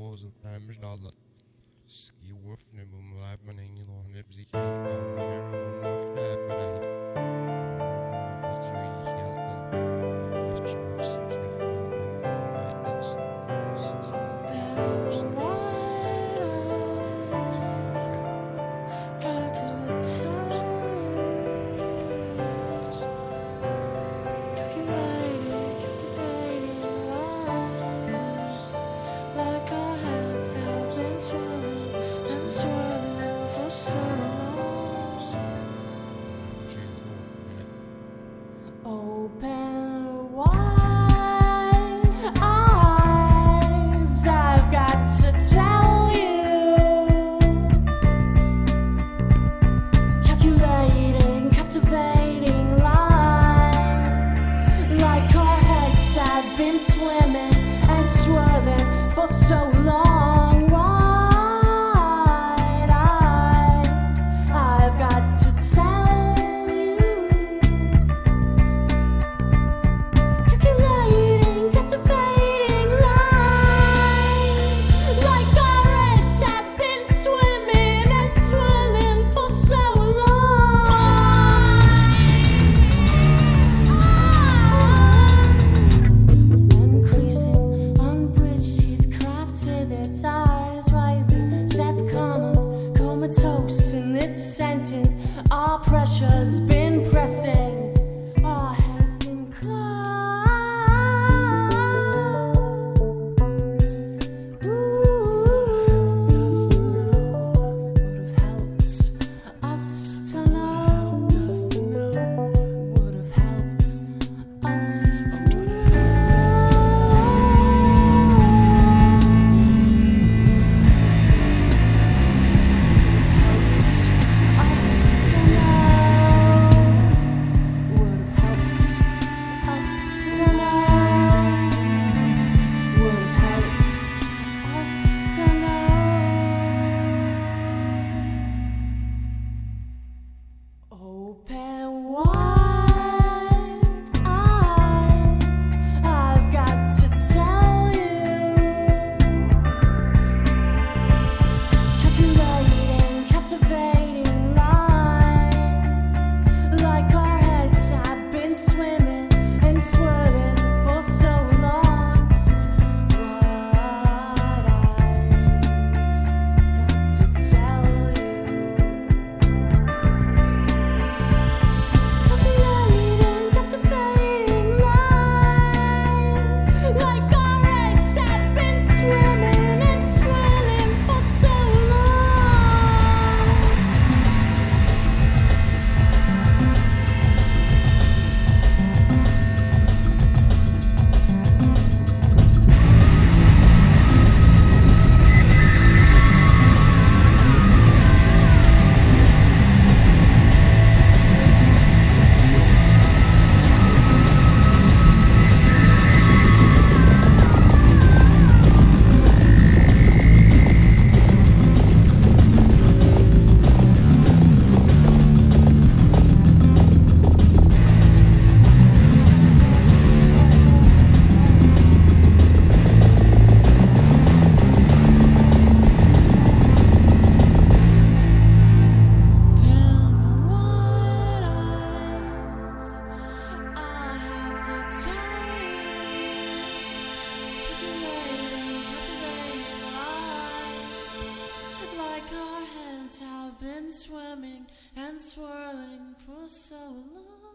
pauze, nærmest alle. Skiwuffene, hvor man lærer man ingen lov, han er på sig helt bare, men er jo nok der på dig. Jeg tror ikke helt, men jeg tror ikke, sådan skal få noget, men for mig er det, så skal jeg sådan. Open wide eyes, I've got to tell you. Calculating, captivating lines, like our heads have been swimming and swirling for so long. Wide eyes, I've got to tell you. Calculating, captivating lines, like our heads have been swimming and swirling for so long. Increasing, unbridged teeth crafted its eyes, rightly set comments, comatose in this sentence. Our pressure's been pressing, our heads inclined. Would have helped us to know. Would have helped us to know. Open wide eyes, I've got to tell you. Calculating, captivating lines, like our heads have been swimming and swirling for so long. What I've got to tell you. Calculating, captivating lines, like our heads have been swimming and swirling for so long. What eyes I have to tell you. Calculating, captivating lines, like our heads have been swimming and swirling for so long.